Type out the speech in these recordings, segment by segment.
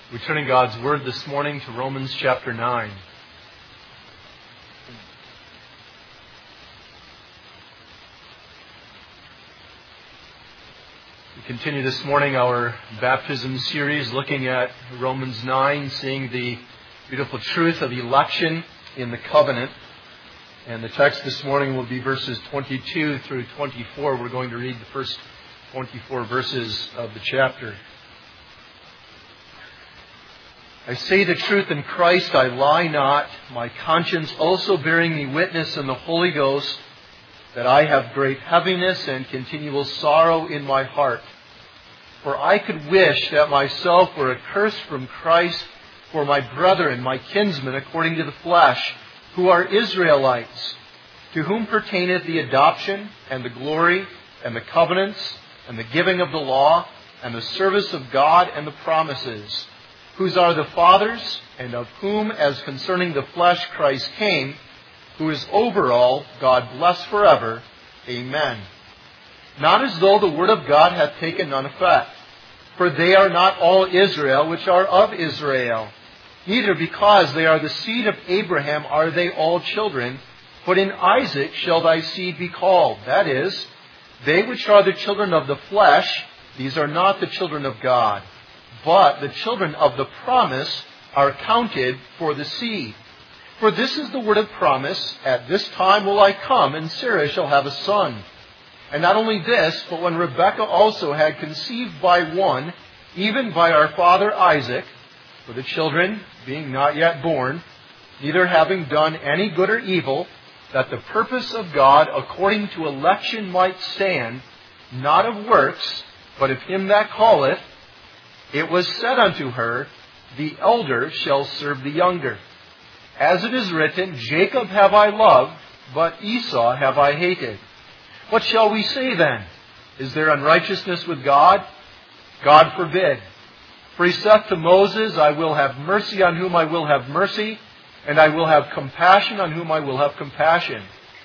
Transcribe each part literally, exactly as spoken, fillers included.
We turn in God's Word this morning to Romans chapter nine. We continue this morning our baptism series looking at Romans nine, seeing the beautiful truth of election in the covenant. And the text this morning will be verses twenty-two through twenty-four. We're going to read the first twenty-four verses of the chapter. I say the truth in Christ, I lie not, my conscience also bearing me witness in the Holy Ghost, that I have great heaviness and continual sorrow in my heart. For I could wish that myself were accursed from Christ for my brethren, my kinsmen, according to the flesh, who are Israelites, to whom pertaineth the adoption, and the glory, and the covenants, and the giving of the law, and the service of God, and the promises, whose are the fathers, and of whom, as concerning the flesh, Christ came, who is over all, God bless forever. Amen. Not as though the word of God hath taken none effect. For they are not all Israel which are of Israel. Neither because they are the seed of Abraham are they all children, but in Isaac shall thy seed be called. That is, they which are the children of the flesh, these are not the children of God. But the children of the promise are counted for the seed. For this is the word of promise, at this time will I come, and Sarah shall have a son. And not only this, but when Rebekah also had conceived by one, even by our father Isaac, for the children being not yet born, neither having done any good or evil, that the purpose of God according to election might stand, not of works, but of him that calleth, it was said unto her, the elder shall serve the younger. As it is written, Jacob have I loved, but Esau have I hated. What shall we say then? Is there unrighteousness with God? God forbid. For he saith to Moses, I will have mercy on whom I will have mercy, and I will have compassion on whom I will have compassion.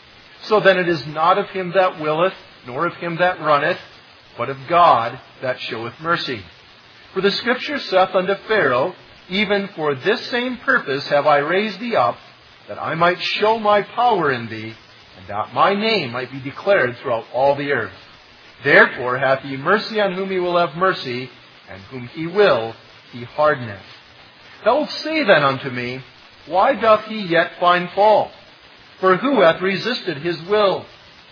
So then it is not of him that willeth, nor of him that runneth, but of God that showeth mercy. For the Scripture saith unto Pharaoh, even for this same purpose have I raised thee up, that I might show my power in thee, and that my name might be declared throughout all the earth. Therefore hath he mercy on whom he will have mercy, and whom he will he hardeneth. Thou wilt say then unto me, why doth he yet find fault? For who hath resisted his will?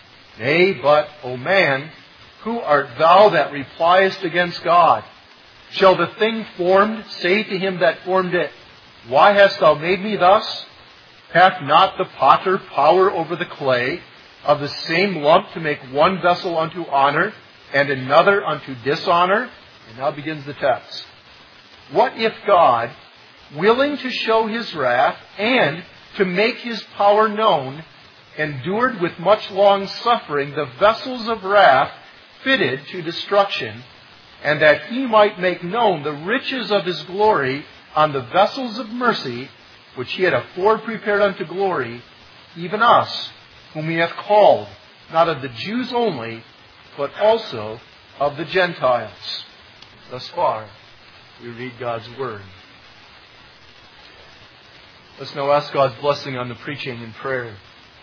Nay, but, O man, who art thou that repliest against God? Shall the thing formed say to him that formed it, why hast thou made me thus? Hath not the potter power over the clay, of the same lump to make one vessel unto honor, and another unto dishonor? And now begins the text. What if God, willing to show his wrath, and to make his power known, endured with much long suffering the vessels of wrath fitted to destruction, and that he might make known the riches of his glory on the vessels of mercy, which he had afore prepared unto glory, even us, whom he hath called, not of the Jews only, but also of the Gentiles. Thus far, we read God's Word. Let's now ask God's blessing on the preaching and prayer.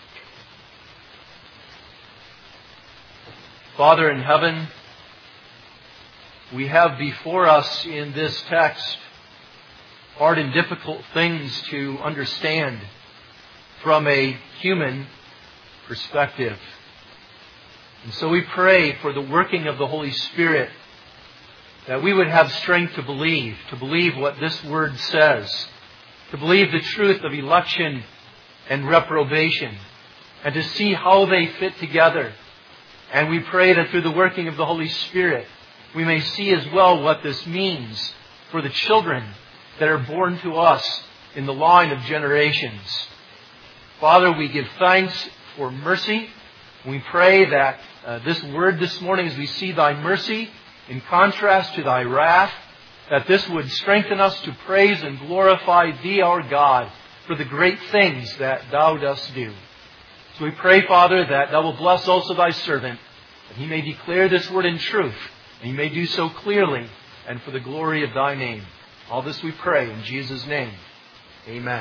Father in heaven, we have before us in this text hard and difficult things to understand from a human perspective. And so we pray for the working of the Holy Spirit, that we would have strength to believe, to believe what this Word says, to believe the truth of election and reprobation, and to see how they fit together. And we pray that through the working of the Holy Spirit, we may see as well what this means for the children that are born to us in the line of generations. Father, we give thanks for mercy. We pray that uh, this word this morning, as we see thy mercy in contrast to thy wrath, that this would strengthen us to praise and glorify thee, our God, for the great things that thou dost do. So we pray, Father, that thou will bless also thy servant, that he may declare this word in truth, and he may do so clearly and for the glory of thy name. All this we pray in Jesus' name. Amen.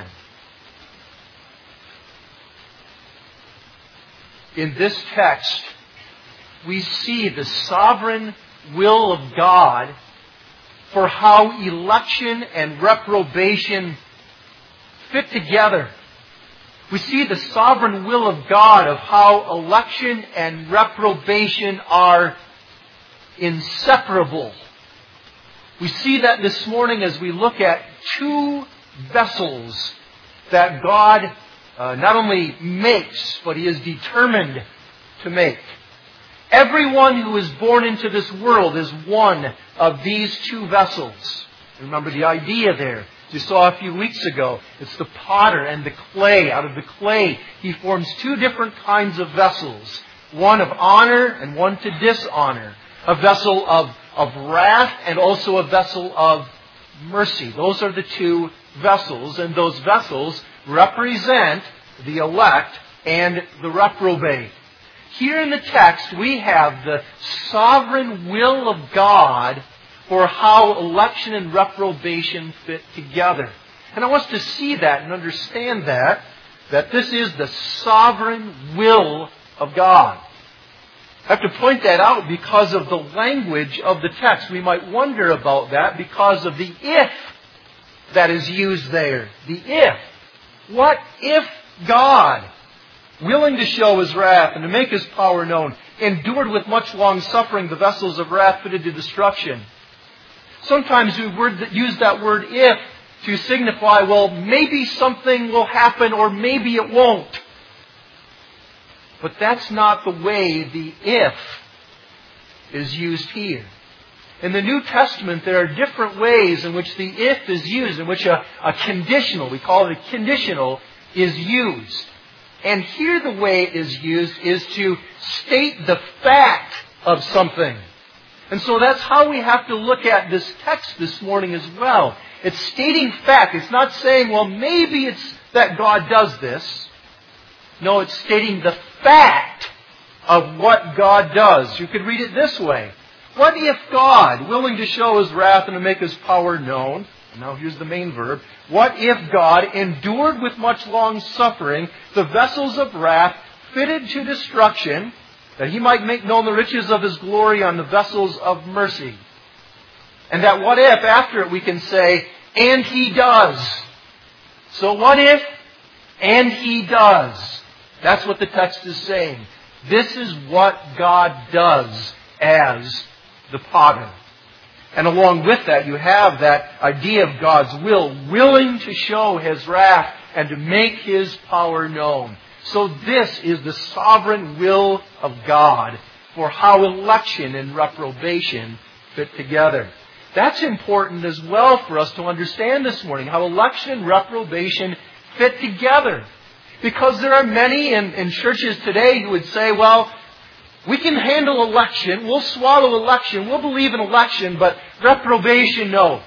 In this text, we see the sovereign will of God for how election and reprobation fit together. We see the sovereign will of God of how election and reprobation are inseparable. We see that this morning as we look at two vessels that God uh, not only makes, but He is determined to make. Everyone who is born into this world is one of these two vessels. Remember the idea there. As you saw a few weeks ago, it's the potter and the clay. Out of the clay, he forms two different kinds of vessels. One of honor and one to dishonor. A vessel of, of wrath and also a vessel of mercy. Those are the two vessels, and those vessels represent the elect and the reprobate. Here in the text, we have the sovereign will of God for how election and reprobation fit together. And I want us to see that and understand that, that this is the sovereign will of God. I have to point that out because of the language of the text. We might wonder about that because of the if that is used there. The if. What if God, willing to show His wrath and to make His power known, endured with much long suffering the vessels of wrath fitted to destruction? Sometimes we word, use that word if to signify, well, maybe something will happen or maybe it won't. But that's not the way the if is used here. In the New Testament, there are different ways in which the if is used, in which a, a conditional, we call it a conditional, is used. And here the way it is used is to state the fact of something. And so that's how we have to look at this text this morning as well. It's stating fact. It's not saying, well, maybe it's that God does this. No, it's stating the fact of what God does. You could read it this way. What if God, willing to show His wrath and to make His power known, and now here's the main verb, what if God endured with much long suffering the vessels of wrath fitted to destruction, that He might make known the riches of His glory on the vessels of mercy? And that what if, after it we can say, and He does. So what if, and He does. That's what the text is saying. This is what God does as the potter. And along with that, you have that idea of God's will, willing to show His wrath and to make His power known. So this is the sovereign will of God for how election and reprobation fit together. That's important as well for us to understand this morning, how election and reprobation fit together. Because there are many in, in churches today who would say, well, we can handle election, we'll swallow election, we'll believe in election, but reprobation, no.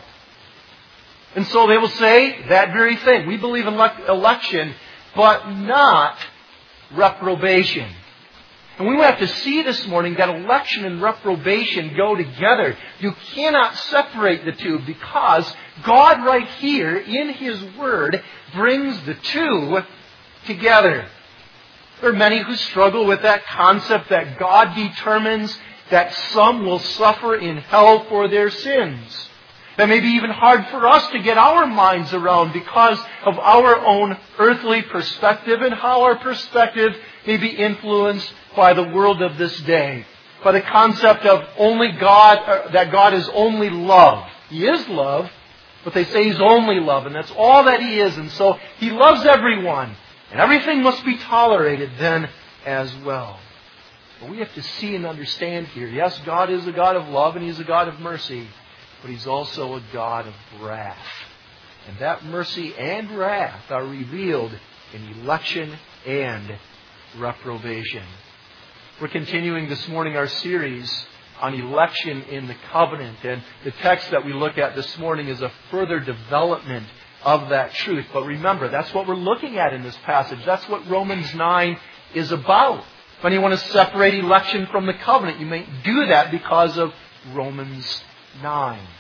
And so they will say that very thing. We believe in le- election, but not reprobation. And we have to see this morning that election and reprobation go together. You cannot separate the two because God right here in His Word brings the two together. There are many who struggle with that concept that God determines that some will suffer in hell for their sins. That may be even hard for us to get our minds around because of our own earthly perspective and how our perspective may be influenced by the world of this day. By the concept of only God, that God is only love. He is love, but they say He's only love, and that's all that He is. And so He loves everyone. And everything must be tolerated then as well. But we have to see and understand here, yes, God is a God of love and He's a God of mercy, but He's also a God of wrath. And that mercy and wrath are revealed in election and reprobation. We're continuing this morning our series on election in the covenant, and the text that we look at this morning is a further development of that truth. But remember, that's what we're looking at in this passage. That's what Romans nine is about. When you want to separate election from the covenant, you may do that because of Romans nine.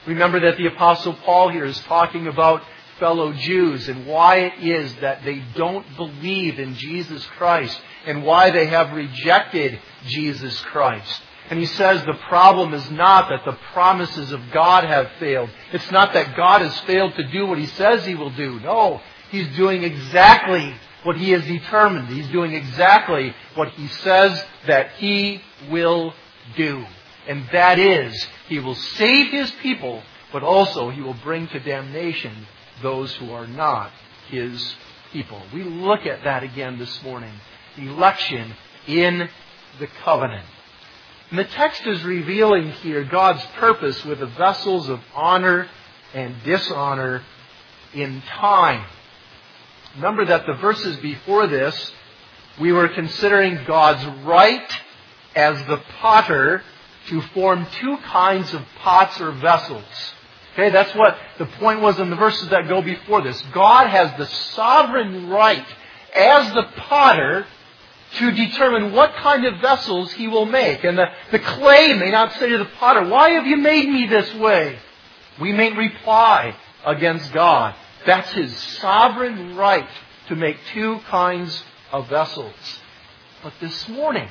Remember that the Apostle Paul here is talking about fellow Jews and why it is that they don't believe in Jesus Christ and why they have rejected Jesus Christ. And he says the problem is not that the promises of God have failed. It's not that God has failed to do what He says He will do. No, He's doing exactly what He has determined. He's doing exactly what He says that He will do. And that is, He will save His people, but also He will bring to damnation those who are not His people. We look at that again this morning. Election in the covenant. And the text is revealing here God's purpose with the vessels of honor and dishonor in time. Remember that the verses before this, we were considering God's right as the potter to form two kinds of pots or vessels. Okay, that's what the point was in the verses that go before this. God has the sovereign right as the potter to determine what kind of vessels He will make. And the, the clay may not say to the potter, "Why have you made me this way?" We may reply against God. That's His sovereign right to make two kinds of vessels. But this morning,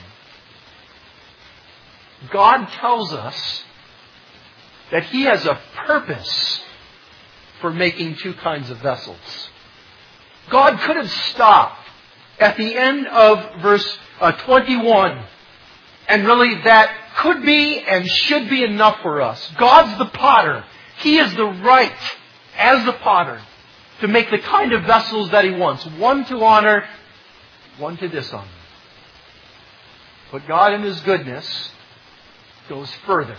God tells us that He has a purpose for making two kinds of vessels. God could have stopped at the end of verse uh, twenty-one. And really that could be and should be enough for us. God's the potter. He has the right, as the potter, to make the kind of vessels that He wants. One to honor, one to dishonor. But God in His goodness goes further.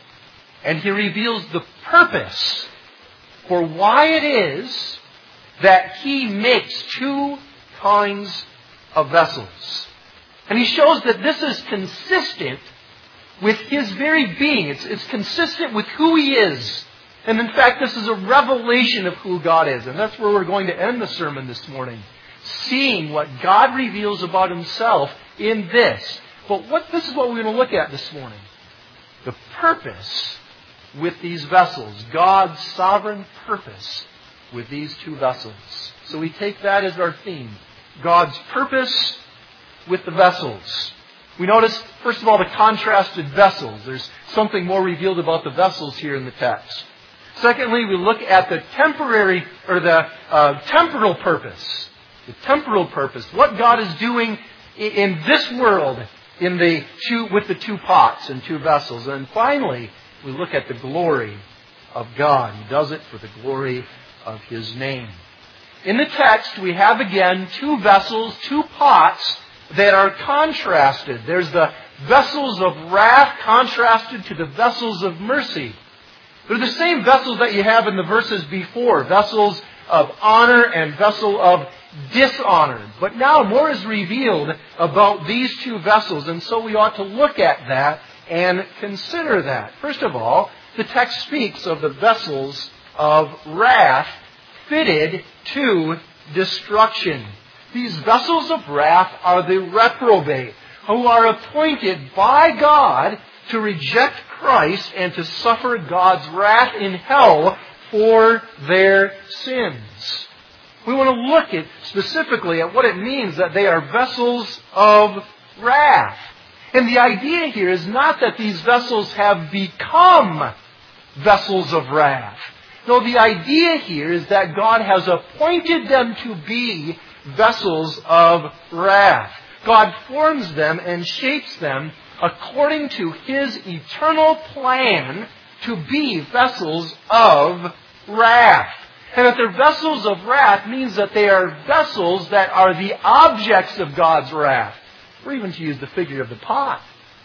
And He reveals the purpose for why it is that He makes two kinds of vessels. And He shows that this is consistent with His very being. It's, it's consistent with who He is. And in fact, this is a revelation of who God is. And that's where we're going to end the sermon this morning. Seeing what God reveals about Himself in this. But what this is what we're going to look at this morning. The purpose with these vessels. God's sovereign purpose with these two vessels. So we take that as our theme. God's purpose with the vessels. We notice, first of all, the contrasted vessels. There's something more revealed about the vessels here in the text. Secondly, we look at the temporary, or the uh, temporal purpose. The temporal purpose. What God is doing in this world in the two, with the two pots and two vessels. And finally, we look at the glory of God. He does it for the glory of His name. In the text, we have again two vessels, two pots that are contrasted. There's the vessels of wrath contrasted to the vessels of mercy. They're the same vessels that you have in the verses before. Vessels of honor and vessel of dishonor. But now more is revealed about these two vessels. And so we ought to look at that and consider that. First of all, the text speaks of the vessels of wrath fitted to destruction. These vessels of wrath are the reprobate, who are appointed by God to reject Christ and to suffer God's wrath in hell for their sins. We want to look at specifically at what it means that they are vessels of wrath. And the idea here is not that these vessels have become vessels of wrath. No, the idea here is that God has appointed them to be vessels of wrath. God forms them and shapes them according to His eternal plan to be vessels of wrath. And that they're vessels of wrath means that they are vessels that are the objects of God's wrath. Or even to use the figure of the pot.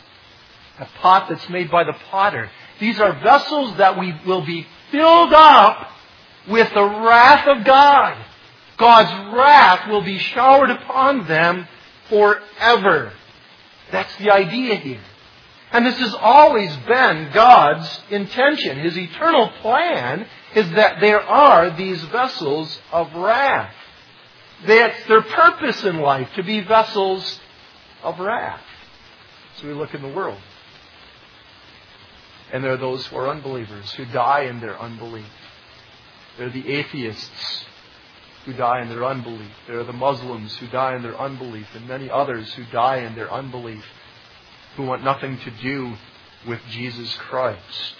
A pot that's made by the potter. These are vessels that we will be filled up with the wrath of God. God's wrath will be showered upon them forever. That's the idea here. And this has always been God's intention. His eternal plan is that there are these vessels of wrath. That's their purpose in life, to be vessels of wrath. So we look in the world. And there are those who are unbelievers who die in their unbelief. There are the atheists who die in their unbelief. There are the Muslims who die in their unbelief, and many others who die in their unbelief, who want nothing to do with Jesus Christ.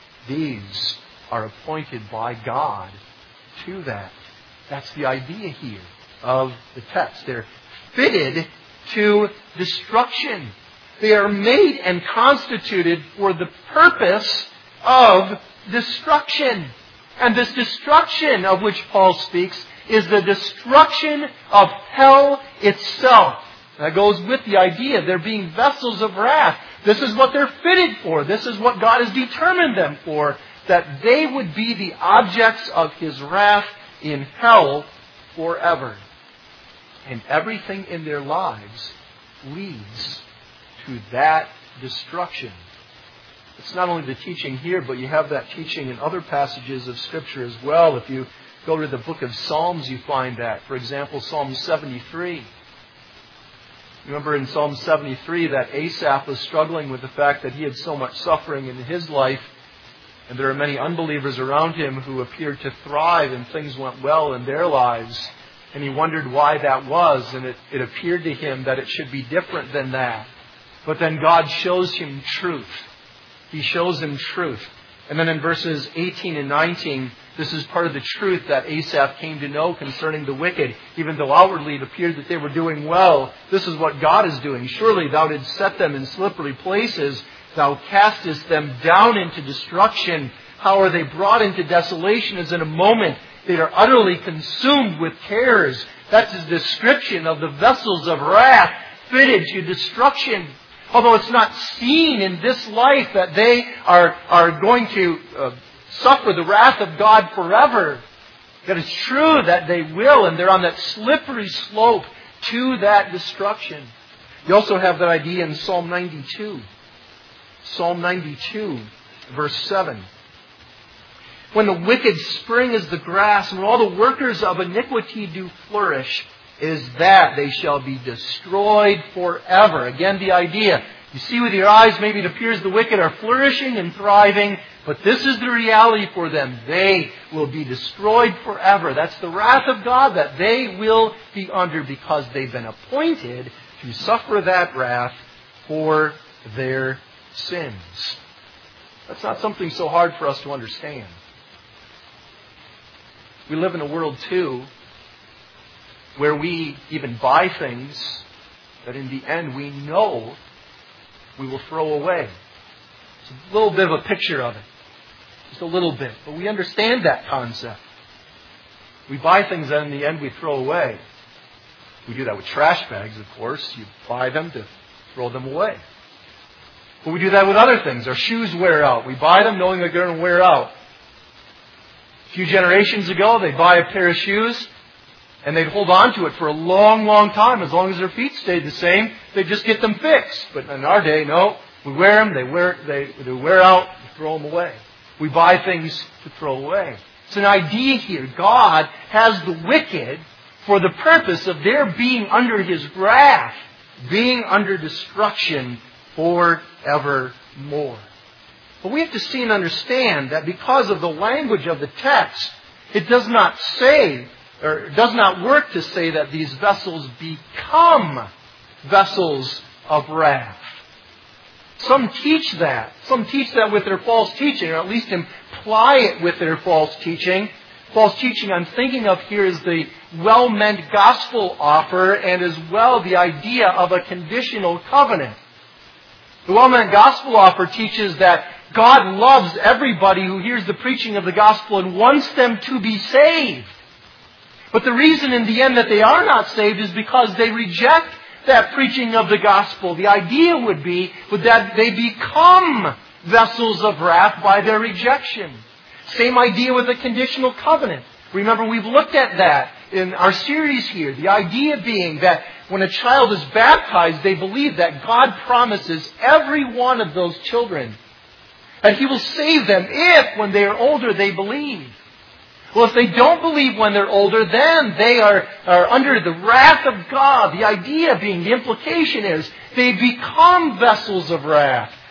These are appointed by God to that. That's the idea here of the text. They're fitted to destruction. They are made and constituted for the purpose of destruction. And this destruction of which Paul speaks is the destruction of hell itself. That goes with the idea of there being vessels of wrath. This is what they're fitted for. This is what God has determined them for. That they would be the objects of His wrath in hell forever. And everything in their lives leads to that destruction. It's not only the teaching here, but you have that teaching in other passages of Scripture as well. If you go to the book of Psalms, you find that. For example, Psalm seventy-three. Remember in Psalm seventy-three that Asaph was struggling with the fact that he had so much suffering in his life, and there are many unbelievers around him who appeared to thrive and things went well in their lives. And he wondered why that was, and it, it appeared to him that it should be different than that. But then God shows him truth. He shows him truth. And then in verses eighteen and nineteen, this is part of the truth that Asaph came to know concerning the wicked. Even though outwardly it appeared that they were doing well, this is what God is doing. Surely thou didst set them in slippery places. Thou castest them down into destruction. How are they brought into desolation as in a moment? They are utterly consumed with cares. That's his description of the vessels of wrath fitted to destruction. Although it's not seen in this life that they are, are going to uh, suffer the wrath of God forever. Yet it's true that they will, and they're on that slippery slope to that destruction. You also have that idea in Psalm ninety-two. Psalm ninety-two, verse seven. When the wicked spring as the grass, and when all the workers of iniquity do flourish, is that they shall be destroyed forever. Again, the idea. You see with your eyes, maybe it appears the wicked are flourishing and thriving, but this is the reality for them. They will be destroyed forever. That's the wrath of God that they will be under because they've been appointed to suffer that wrath for their sins. That's not something so hard for us to understand. We live in a world, too, where we even buy things that in the end we know we will throw away. It's a little bit of a picture of it. Just a little bit. But we understand that concept. We buy things that in the end we throw away. We do that with trash bags, of course. You buy them to throw them away. But we do that with other things. Our shoes wear out. We buy them knowing they're going to wear out. A few generations ago, they'd buy a pair of shoes and they'd hold on to it for a long, long time. As long as their feet stayed the same, they'd just get them fixed. But in our day, no. We wear them, they wear, they, they wear out, we throw them away. We buy things to throw away. It's an idea here. God has the wicked for the purpose of their being under His wrath, being under destruction forevermore. But we have to see and understand that because of the language of the text, it does not say, or it does not work to say that these vessels become vessels of wrath. Some teach that. Some teach that with their false teaching, or at least imply it with their false teaching. False teaching I'm thinking of here is the well-meant gospel offer and as well the idea of a conditional covenant. The well-meant gospel offer teaches that God loves everybody who hears the preaching of the gospel and wants them to be saved. But the reason in the end that they are not saved is because they reject that preaching of the gospel. The idea would be that they become vessels of wrath by their rejection. Same idea with a conditional covenant. Remember, we've looked at that in our series here. The idea being that when a child is baptized, they believe that God promises every one of those children that He will save them if, when they are older, they believe. Well, if they don't believe when they're older, then they are, are under the wrath of God. The idea being, the implication is, they become vessels of wrath.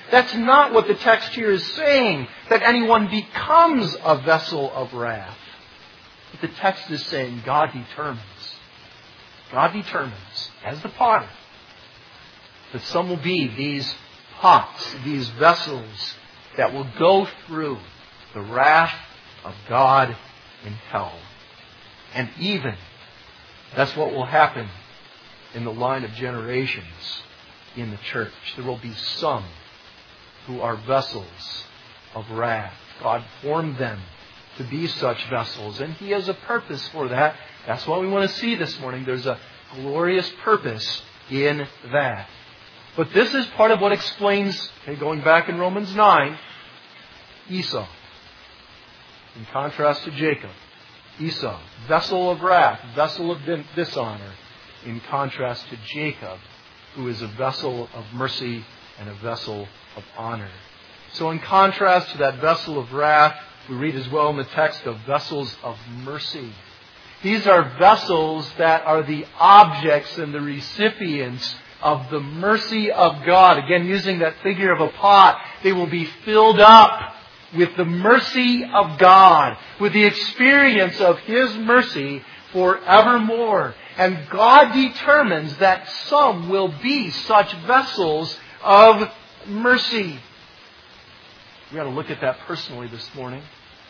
That's not what the text here is saying, that anyone becomes a vessel of wrath. But the text is saying God determines. God determines, as the potter, that some will be these pots, these vessels that will go through the wrath of God in hell. And even, that's what will happen in the line of generations in the church. There will be some who are vessels of wrath. God formed them to be such vessels, and He has a purpose for that. That's what we want to see this morning. There's a glorious purpose in that. But this is part of what explains, okay, going back in Romans nine, Esau. In contrast to Jacob. Esau, vessel of wrath, vessel of dishonor. In contrast to Jacob, who is a vessel of mercy and a vessel of honor. So in contrast to that vessel of wrath, we read as well in the text of vessels of mercy. These are vessels that are the objects and the recipients of the mercy of God. Again, using that figure of a pot, they will be filled up with the mercy of God, with the experience of His mercy forevermore. And God determines that some will be such vessels of mercy. We got to look at that personally this morning.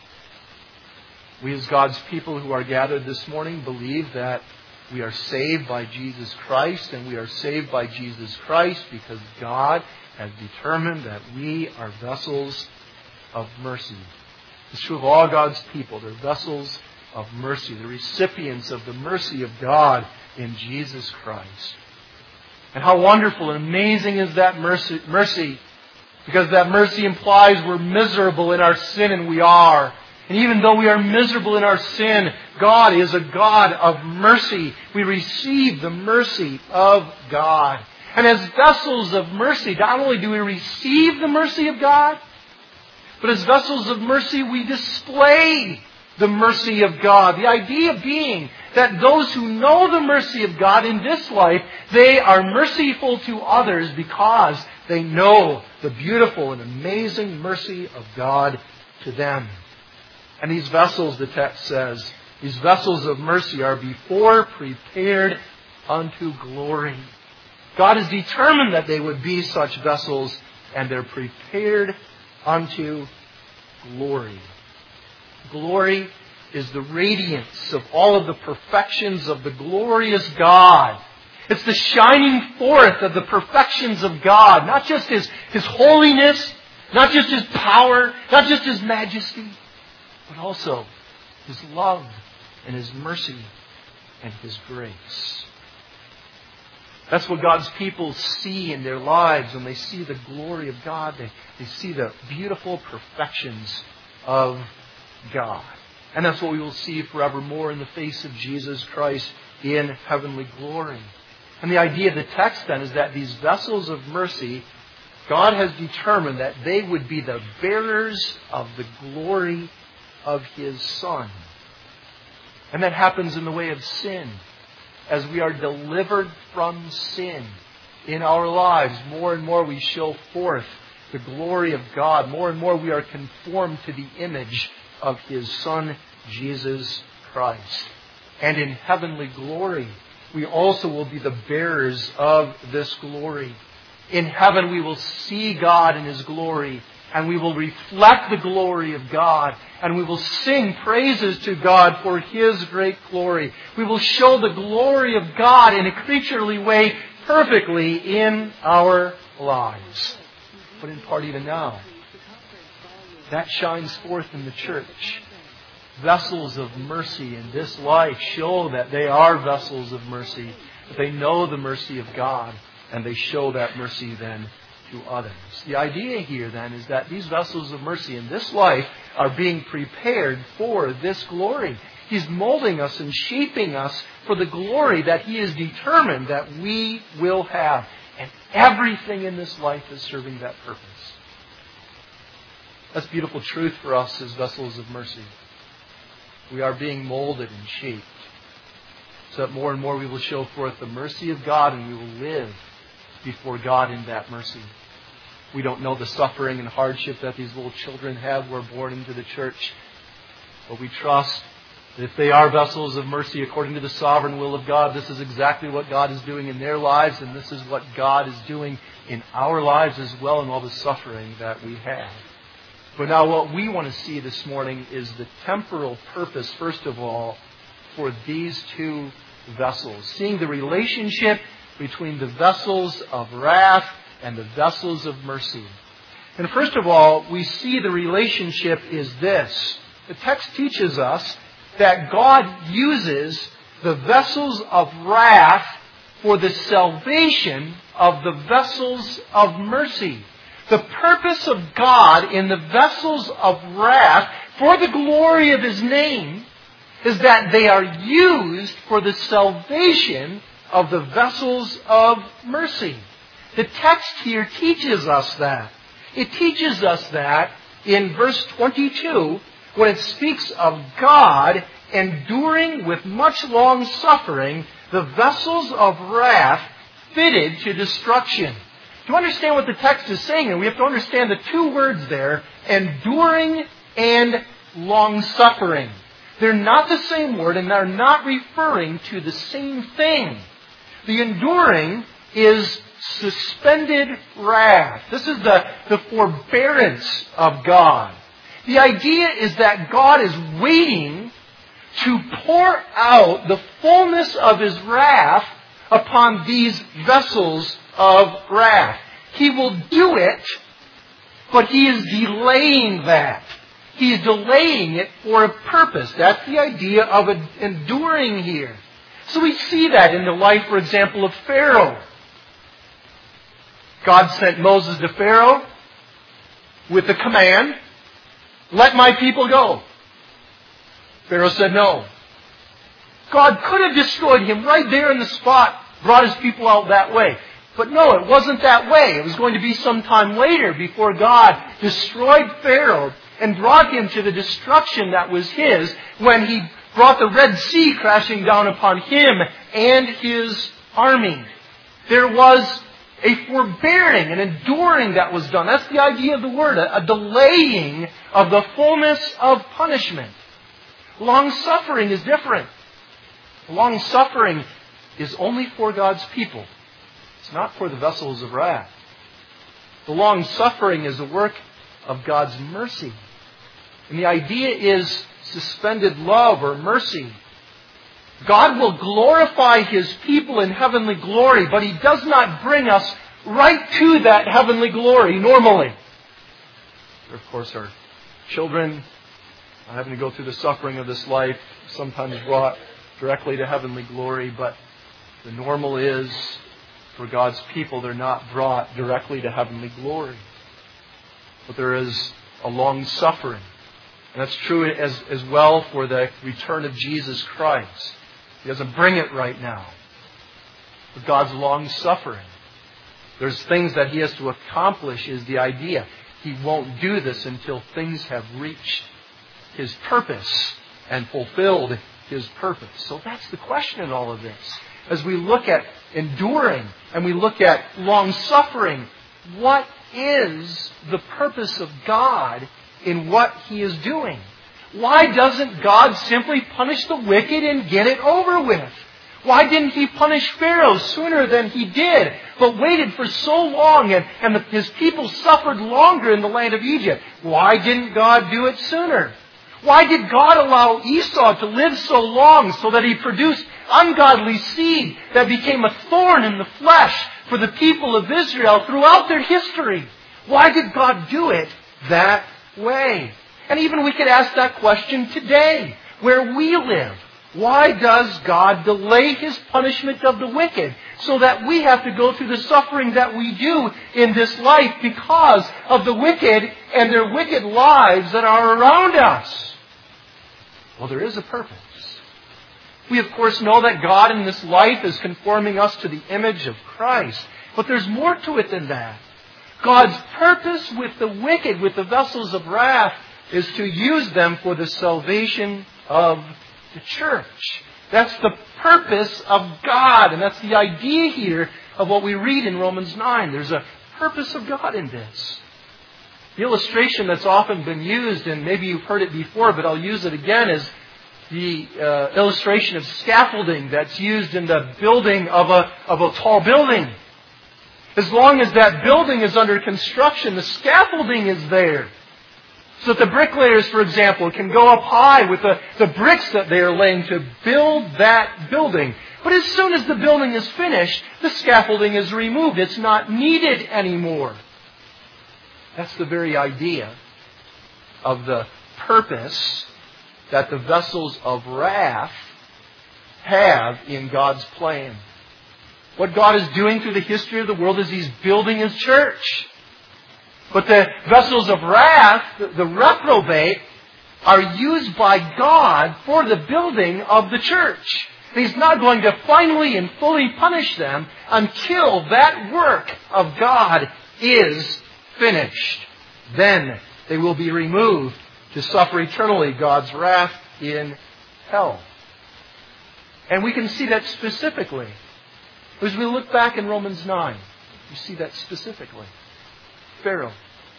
We as God's people who are gathered this morning believe that we are saved by Jesus Christ, and we are saved by Jesus Christ because God has determined that we are vessels of mercy. It's true of all God's people. They're vessels of mercy, the recipients of the mercy of God in Jesus Christ. And how wonderful and amazing is that mercy, mercy, because that mercy implies we're miserable in our sin, and we are. And even though we are miserable in our sin, God is a God of mercy. We receive the mercy of God. And as vessels of mercy, not only do we receive the mercy of God, but as vessels of mercy, we display the mercy of God. The idea being that those who know the mercy of God in this life, they are merciful to others because they know the beautiful and amazing mercy of God to them. And these vessels, the text says, these vessels of mercy are before prepared unto glory. God has determined that they would be such vessels, and they're prepared unto glory. Glory is the radiance of all of the perfections of the glorious God. It's the shining forth of the perfections of God. Not just His, His holiness, not just His power, not just His majesty, but also His love and His mercy and His grace. That's what God's people see in their lives when they see the glory of God. They, they see the beautiful perfections of God. And that's what we will see forevermore in the face of Jesus Christ in heavenly glory. And the idea of the text then is that these vessels of mercy, God has determined that they would be the bearers of the glory of His Son. And that happens in the way of sin. As we are delivered from sin in our lives, more and more we show forth the glory of God. More and more we are conformed to the image of His Son, Jesus Christ. And in heavenly glory, we also will be the bearers of this glory. In heaven we will see God in His glory, and we will reflect the glory of God, and we will sing praises to God for His great glory. We will show the glory of God in a creaturely way perfectly in our lives. But in part even now, that shines forth in the church. Vessels of mercy in this life show that they are vessels of mercy, that they know the mercy of God, and they show that mercy then to others. The idea here then is that these vessels of mercy in this life are being prepared for this glory. He's molding us and shaping us for the glory that He is determined that we will have. And everything in this life is serving that purpose. That's beautiful truth for us as vessels of mercy. We are being molded and shaped so that more and more we will show forth the mercy of God, and we will live before God in that mercy. We don't know the suffering and hardship that these little children have who are born into the church. But we trust that if they are vessels of mercy according to the sovereign will of God, this is exactly what God is doing in their lives, and this is what God is doing in our lives as well, in all the suffering that we have. But now what we want to see this morning is the temporal purpose, first of all, for these two vessels. Seeing the relationship between the vessels of wrath and the vessels of mercy. And first of all, we see the relationship is this. The text teaches us that God uses the vessels of wrath for the salvation of the vessels of mercy. The purpose of God in the vessels of wrath for the glory of His name is that they are used for the salvation of the vessels of mercy. The text here teaches us that. It teaches us that in verse twenty-two, when it speaks of God enduring with much long suffering the vessels of wrath fitted to destruction. To understand what the text is saying, and we have to understand the two words there, enduring and long-suffering. They're not the same word, and they're not referring to the same thing. The enduring is suspended wrath. This is the, the forbearance of God. The idea is that God is waiting to pour out the fullness of His wrath upon these vessels of wrath. He will do it, but He is delaying that. He is delaying it for a purpose. That's the idea of enduring here. So we see that in the life, for example, of Pharaoh. God sent Moses to Pharaoh with the command, "Let my people go." Pharaoh said no. God could have destroyed him right there in the spot, brought his people out that way. But no, it wasn't that way. It was going to be some time later before God destroyed Pharaoh and brought him to the destruction that was his when He brought the Red Sea crashing down upon him and his army. There was a forbearing, an enduring that was done. That's the idea of the word, a, a delaying of the fullness of punishment. Long-suffering is different. Long-suffering is only for God's people. It's not for the vessels of wrath. The long-suffering is a work of God's mercy. And the idea is suspended love or mercy. God will glorify His people in heavenly glory, but He does not bring us right to that heavenly glory normally. Of course, our children having to go through the suffering of this life, sometimes brought directly to heavenly glory, but the normal is for God's people, they're not brought directly to heavenly glory. But there is a long suffering. And that's true as, as well for the return of Jesus Christ. He doesn't bring it right now. But God's long suffering. There's things that He has to accomplish is the idea. He won't do this until things have reached His purpose and fulfilled His purpose. So that's the question in all of this. As we look at enduring and we look at long suffering, what is the purpose of God in what He is doing? Why doesn't God simply punish the wicked and get it over with? Why didn't He punish Pharaoh sooner than He did, but waited for so long and, and the, His people suffered longer in the land of Egypt? Why didn't God do it sooner? Why did God allow Esau to live so long so that he produced ungodly seed that became a thorn in the flesh for the people of Israel throughout their history? Why did God do it that way? And even we could ask that question today, where we live. Why does God delay His punishment of the wicked so that we have to go through the suffering that we do in this life because of the wicked and their wicked lives that are around us? Well, there is a purpose. We, of course, know that God in this life is conforming us to the image of Christ. But there's more to it than that. God's purpose with the wicked, with the vessels of wrath, is to use them for the salvation of the church. That's the purpose of God. And that's the idea here of what we read in Romans nine. There's a purpose of God in this. The illustration that's often been used, and maybe you've heard it before, but I'll use it again, is the uh, illustration of scaffolding that's used in the building of a, of a tall building. As long as that building is under construction, the scaffolding is there. So that the bricklayers, for example, can go up high with the, the bricks that they are laying to build that building. But as soon as the building is finished, the scaffolding is removed. It's not needed anymore. That's the very idea of the purpose that the vessels of wrath have in God's plan. What God is doing through the history of the world is He's building His church. But the vessels of wrath, the reprobate, are used by God for the building of the church. He's not going to finally and fully punish them until that work of God is finished. Then they will be removed to suffer eternally God's wrath in hell. And we can see that specifically. As we look back in Romans nine, you see that specifically. Pharaoh.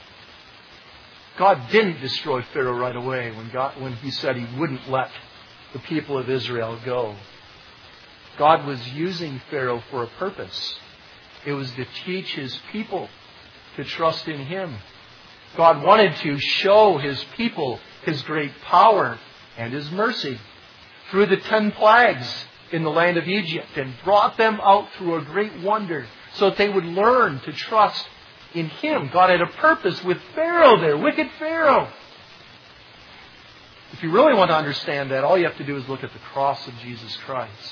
God didn't destroy Pharaoh right away when, God, when He said He wouldn't let the people of Israel go. God was using Pharaoh for a purpose. It was to teach His people to trust in Him. God wanted to show His people His great power and His mercy through the ten plagues in the land of Egypt, and brought them out through a great wonder so that they would learn to trust in Him. God had a purpose with Pharaoh there, wicked Pharaoh. If you really want to understand that, all you have to do is look at the cross of Jesus Christ.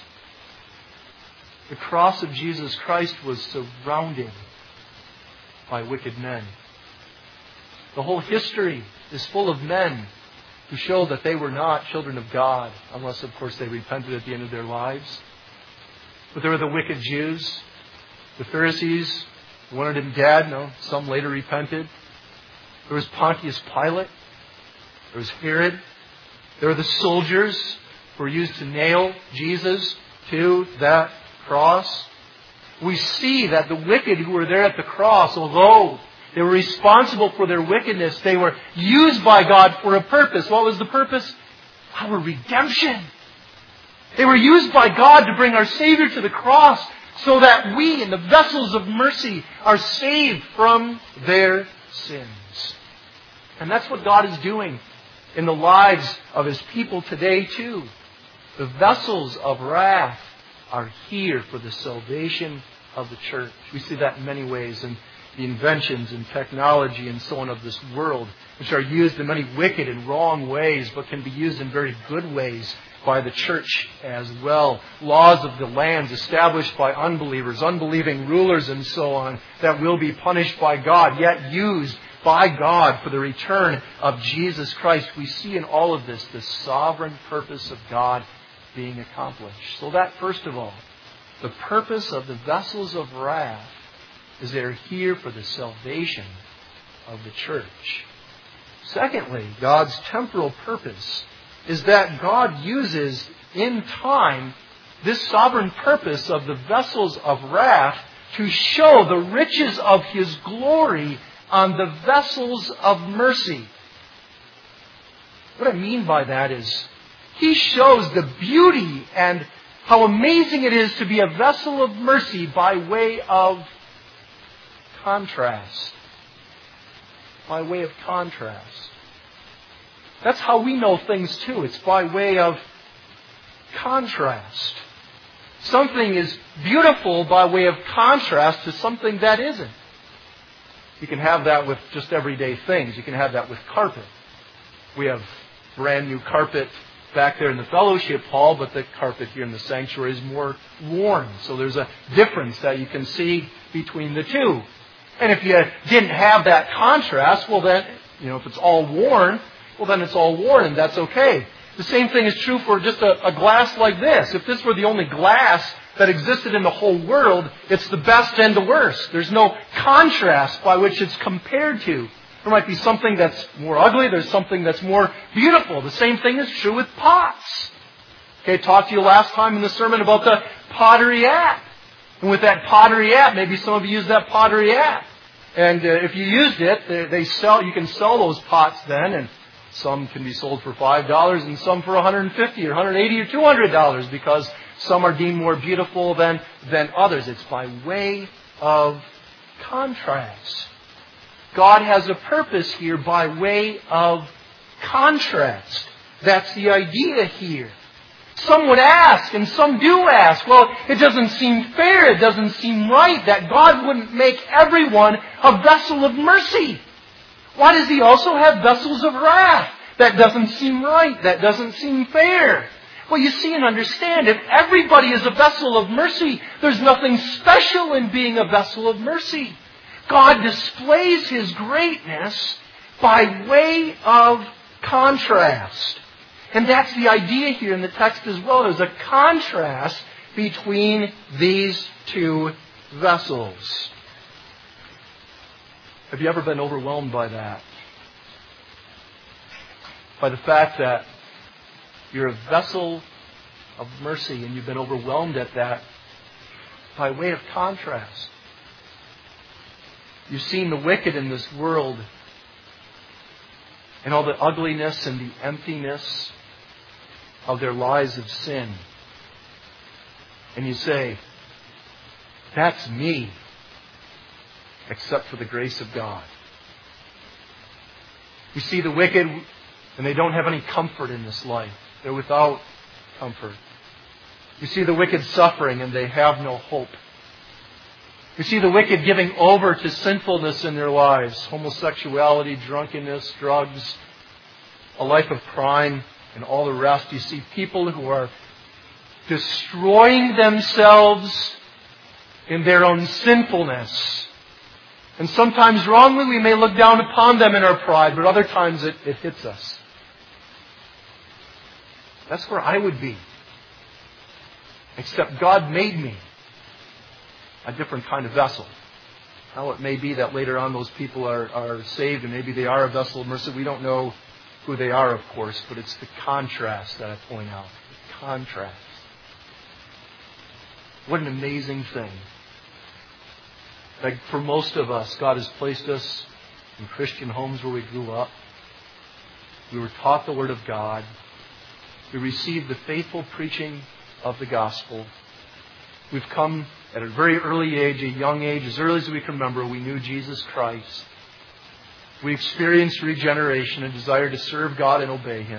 The cross of Jesus Christ was surrounded by wicked men. The whole history is full of men who showed that they were not children of God, unless, of course, they repented at the end of their lives. But there were the wicked Jews, the Pharisees, who wanted Him dead. No, some later repented. There was Pontius Pilate. There was Herod. There were the soldiers who were used to nail Jesus to that cross. We see that the wicked who were there at the cross, although they were responsible for their wickedness, they were used by God for a purpose. What was the purpose? Our redemption. They were used by God to bring our Savior to the cross so that we, in the vessels of mercy, are saved from their sins. And that's what God is doing in the lives of His people today too. The vessels of wrath are here for the salvation of the church. We see that in many ways in the inventions and technology and so on of this world, which are used in many wicked and wrong ways, but can be used in very good ways by the church as well. Laws of the lands established by unbelievers, unbelieving rulers and so on, that will be punished by God, yet used by God for the return of Jesus Christ. We see in all of this the sovereign purpose of God being accomplished. So that, first of all, the purpose of the vessels of wrath is they're here for the salvation of the church. Secondly, God's temporal purpose is that God uses in time this sovereign purpose of the vessels of wrath to show the riches of His glory on the vessels of mercy. What I mean by that is He shows the beauty and how amazing it is to be a vessel of mercy by way of contrast. By way of contrast. That's how we know things too. It's by way of contrast. Something is beautiful by way of contrast to something that isn't. You can have that with just everyday things. You can have that with carpet. We have brand new carpet back there in the fellowship hall, but the carpet here in the sanctuary is more worn. So there's a difference that you can see between the two. And if you didn't have that contrast, well then, you know, if it's all worn, well then it's all worn and that's okay. The same thing is true for just a, a glass like this. If this were the only glass that existed in the whole world, it's the best and the worst. There's no contrast by which it's compared to. There might be something that's more ugly. There's something that's more beautiful. The same thing is true with pots. Okay, I talked to you last time in the sermon about the pottery app. And with that pottery app, maybe some of you use that pottery app. And uh, if you used it, they, they sell. You can sell those pots then, and some can be sold for five dollars, and some for one hundred fifty dollars, or one hundred eighty dollars, or two hundred dollars, because some are deemed more beautiful than than others. It's by way of contrast. God has a purpose here by way of contrast. That's the idea here. Some would ask, and some do ask, well, it doesn't seem fair, it doesn't seem right that God wouldn't make everyone a vessel of mercy. Why does He also have vessels of wrath? That doesn't seem right, that doesn't seem fair. Well, you see and understand, if everybody is a vessel of mercy, there's nothing special in being a vessel of mercy. God displays His greatness by way of contrast. And that's the idea here in the text as well. There's a contrast between these two vessels. Have you ever been overwhelmed by that? By the fact that you're a vessel of mercy and you've been overwhelmed at that by way of contrast. You've seen the wicked in this world and all the ugliness and the emptiness of their lives of sin. And you say, that's me, except for the grace of God. You see the wicked, and they don't have any comfort in this life. They're without comfort. You see the wicked suffering, and they have no hope. You see the wicked giving over to sinfulness in their lives. Homosexuality, drunkenness, drugs, a life of crime, and all the rest. You see people who are destroying themselves in their own sinfulness. And sometimes wrongly we may look down upon them in our pride, but other times it, it hits us. That's where I would be. Except God made me a different kind of vessel. Now it may be that later on those people are, are saved and maybe they are a vessel of mercy. We don't know who they are, of course, but it's the contrast that I point out. The contrast. What an amazing thing. Like for most of us, God has placed us in Christian homes where we grew up. We were taught the Word of God. We received the faithful preaching of the gospel. We've come at a very early age, a young age, as early as we can remember, we knew Jesus Christ. We experienced regeneration and desire to serve God and obey Him.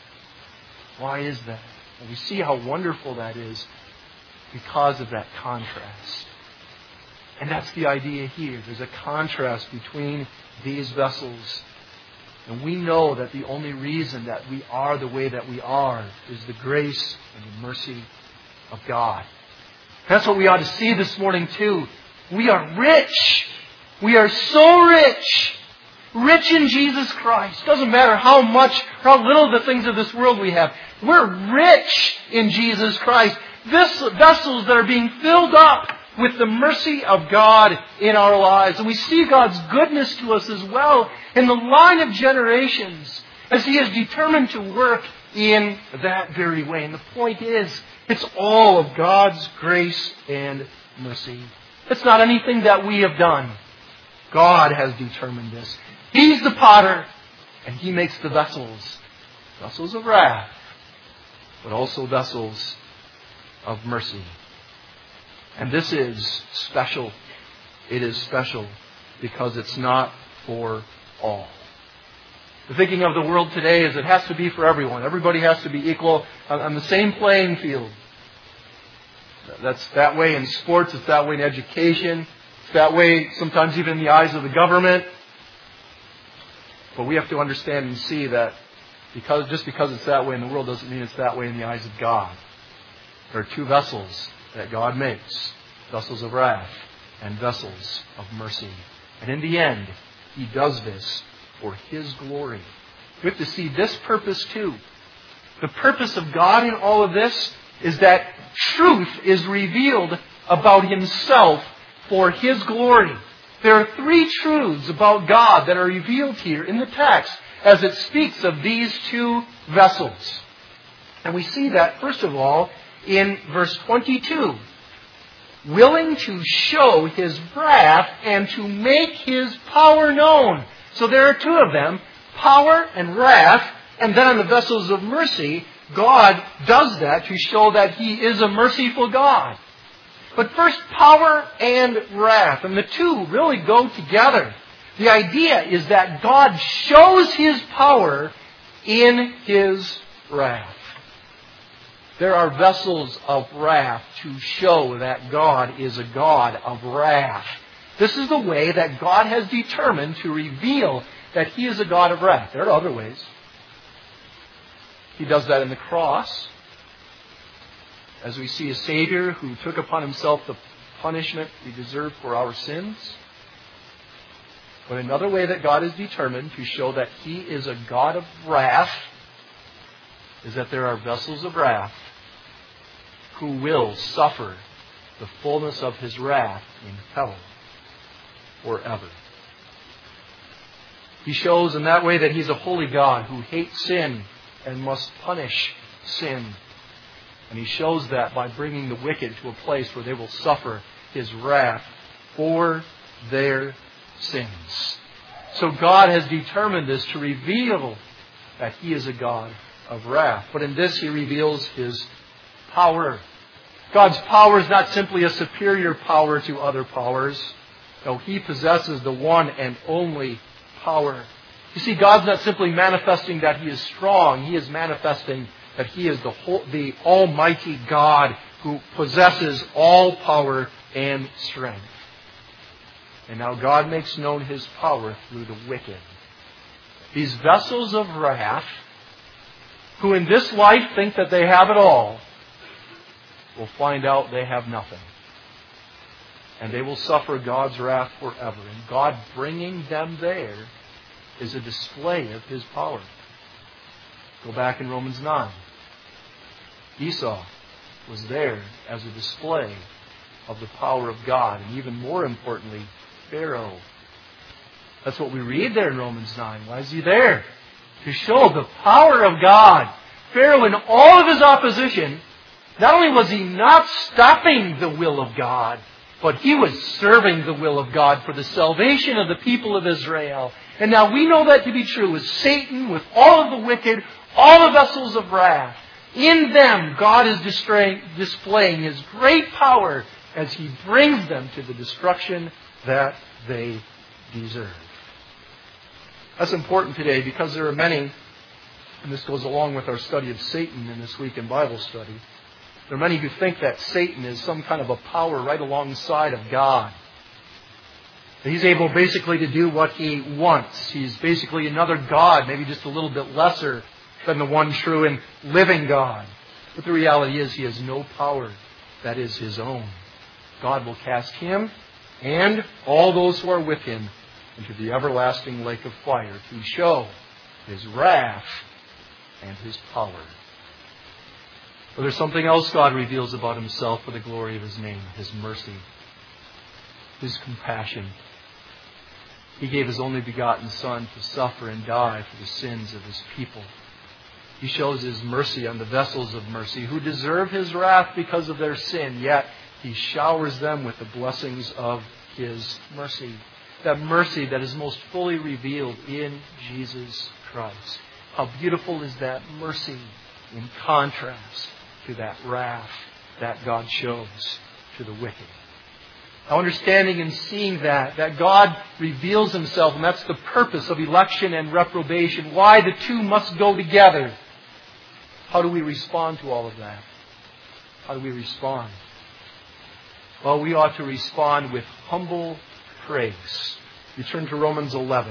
Why is that? And we see how wonderful that is because of that contrast. And that's the idea here. There's a contrast between these vessels. And we know that the only reason that we are the way that we are is the grace and the mercy of God. That's what we ought to see this morning too. We are rich. We are so rich. Rich in Jesus Christ. Doesn't matter how much, how little the things of this world we have. We're rich in Jesus Christ. This vessels that are being filled up with the mercy of God in our lives. And we see God's goodness to us as well in the line of generations as He is determined to work in that very way. And the point is, it's all of God's grace and mercy. It's not anything that we have done. God has determined this. He's the potter, and He makes the vessels. Vessels of wrath, but also vessels of mercy. And this is special. It is special because it's not for all. The thinking of the world today is it has to be for everyone. Everybody has to be equal on the same playing field. That's that way in sports. It's that way in education. It's that way sometimes even in the eyes of the government. But we have to understand and see that because just because it's that way in the world doesn't mean it's that way in the eyes of God. There are two vessels that God makes. Vessels of wrath and vessels of mercy. And in the end, He does this for His glory. We have to see this purpose too. The purpose of God in all of this is that truth is revealed about Himself for His glory. There are three truths about God that are revealed here in the text as it speaks of these two vessels. And we see that, first of all, in verse twenty-two. willing to show His wrath and to make His power known. So there are two of them, power and wrath. And then on the vessels of mercy, God does that to show that He is a merciful God. But first, power and wrath. And the two really go together. The idea is that God shows His power in His wrath. There are vessels of wrath to show that God is a God of wrath. This is the way that God has determined to reveal that He is a God of wrath. There are other ways. He does that in the cross, as we see a Savior who took upon Himself the punishment we deserve for our sins. But another way that God is determined to show that He is a God of wrath is that there are vessels of wrath who will suffer the fullness of His wrath in hell forever. He shows in that way that He's a holy God who hates sin and must punish sin. And He shows that by bringing the wicked to a place where they will suffer His wrath for their sins. So God has determined this to reveal that He is a God of wrath. But in this He reveals His power. God's power is not simply a superior power to other powers. No, He possesses the one and only power. You see, God's not simply manifesting that He is strong. He is manifesting that He is the whole, the Almighty God who possesses all power and strength. And now God makes known His power through the wicked. These vessels of wrath, who in this life think that they have it all, will find out they have nothing. And they will suffer God's wrath forever. And God bringing them there is a display of His power. Go back in Romans nine. Esau was there as a display of the power of God. And even more importantly, Pharaoh. That's what we read there in Romans nine. Why is he there? To show the power of God. Pharaoh, in all of his opposition, not only was he not stopping the will of God, but he was serving the will of God for the salvation of the people of Israel. And now we know that to be true with Satan, with all of the wicked, all the vessels of wrath. In them, God is displaying His great power as He brings them to the destruction that they deserve. That's important today because there are many, and this goes along with our study of Satan in this week in Bible study, there are many who think that Satan is some kind of a power right alongside of God. He's able basically to do what he wants. He's basically another God, maybe just a little bit lesser than the one true and living God. But the reality is He has no power that is His own. God will cast Him and all those who are with Him into the everlasting lake of fire to show His wrath and His power. But there's something else God reveals about Himself for the glory of His name, His mercy, His compassion. He gave His only begotten Son to suffer and die for the sins of His people. He shows His mercy on the vessels of mercy who deserve His wrath because of their sin, yet He showers them with the blessings of His mercy. That mercy that is most fully revealed in Jesus Christ. How beautiful is that mercy in contrast to that wrath that God shows to the wicked. Now, understanding and seeing that, that God reveals Himself, and that's the purpose of election and reprobation, why the two must go together. How do we respond to all of that? How do we respond? Well, we ought to respond with humble praise. You turn to Romans eleven.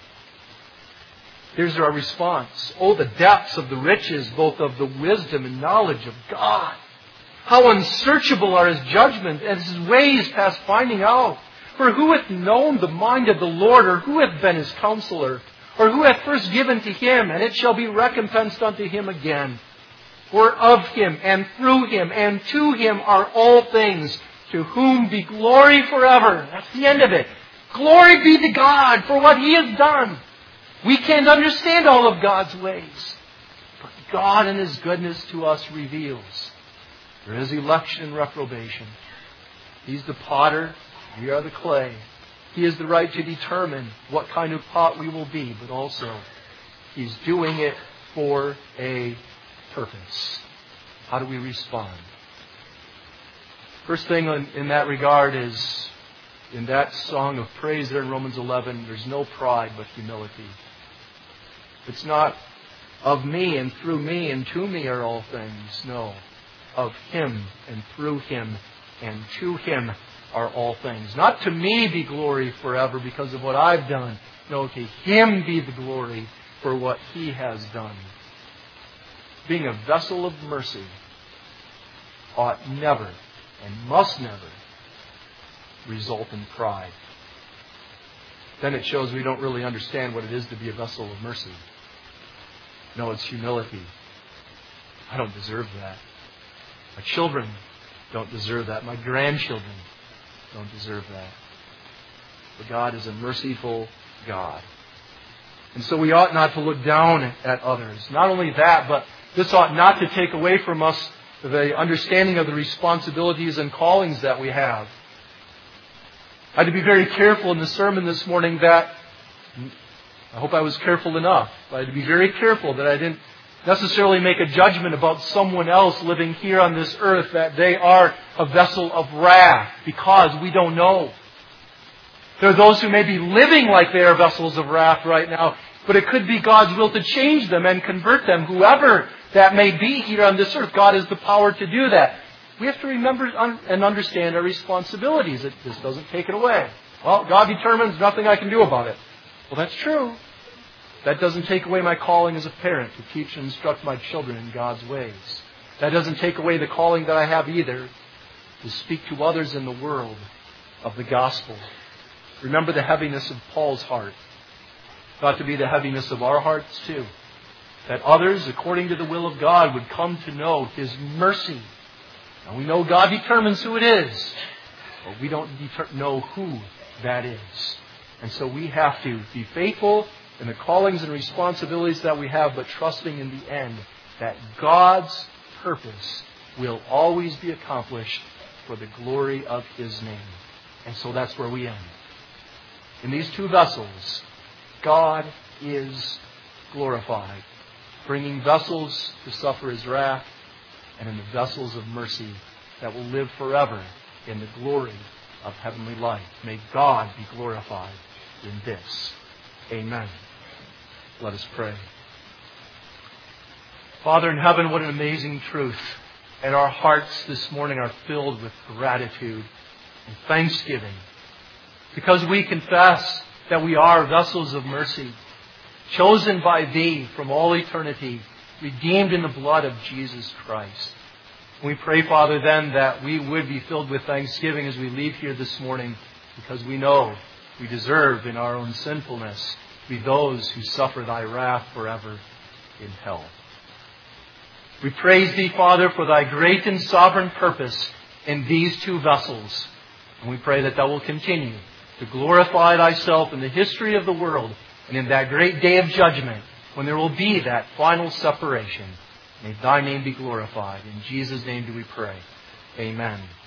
Here's our response. Oh, the depths of the riches, both of the wisdom and knowledge of God. How unsearchable are His judgments and His ways past finding out. For who hath known the mind of the Lord, or who hath been His counselor? Or who hath first given to Him, and it shall be recompensed unto Him again? For of Him, and through Him, and to Him are all things, to whom be glory forever. That's the end of it. Glory be to God for what He has done. We can't understand all of God's ways. But God in His goodness to us reveals there is election and reprobation. He's the potter. We are the clay. He has the right to determine what kind of pot we will be, but also He's doing it for a purpose. How do we respond? First thing in that regard is, in that song of praise there in Romans eleven, there's no pride but humility. It's not of me and through me and to me are all things. No. Of Him and through Him and to Him are all things. Not to me be glory forever because of what I've done. No, to Him be the glory for what He has done. Being a vessel of mercy ought never and must never result in pride. Then it shows we don't really understand what it is to be a vessel of mercy. No, it's humility. I don't deserve that. My children don't deserve that. My grandchildren don't deserve that. But God is a merciful God. And so we ought not to look down at others. Not only that, but this ought not to take away from us the understanding of the responsibilities and callings that we have. I had to be very careful in the sermon this morning that, I hope I was careful enough, but I had to be very careful that I didn't necessarily make a judgment about someone else living here on this earth, that they are a vessel of wrath, because we don't know. There are those who may be living like they are vessels of wrath right now, but it could be God's will to change them and convert them. Whoever that may be here on this earth, God has the power to do that. We have to remember and understand our responsibilities. It, this doesn't take it away. Well, God determines, nothing I can do about it. Well, that's true. That doesn't take away my calling as a parent to teach and instruct my children in God's ways. That doesn't take away the calling that I have either to speak to others in the world of the gospel. Remember the heaviness of Paul's heart. It ought to be the heaviness of our hearts too. That others, according to the will of God, would come to know His mercy. And we know God determines who it is, but we don't deter- know who that is. And so we have to be faithful in the callings and responsibilities that we have, but trusting in the end that God's purpose will always be accomplished for the glory of His name. And so that's where we end. In these two vessels, God is glorified, bringing vessels to suffer His wrath, and in the vessels of mercy that will live forever in the glory of heavenly life. May God be glorified in this. Amen. Let us pray. Father in heaven, what an amazing truth. And our hearts this morning are filled with gratitude and thanksgiving, because we confess that we are vessels of mercy, chosen by Thee from all eternity, redeemed in the blood of Jesus Christ. We pray, Father, then that we would be filled with thanksgiving as we leave here this morning, because we know we deserve in our own sinfulness to be those who suffer Thy wrath forever in hell. We praise Thee, Father, for Thy great and sovereign purpose in these two vessels. And we pray that Thou will continue to glorify Thyself in the history of the world and in that great day of judgment when there will be that final separation. May Thy name be glorified. In Jesus' name do we pray. Amen.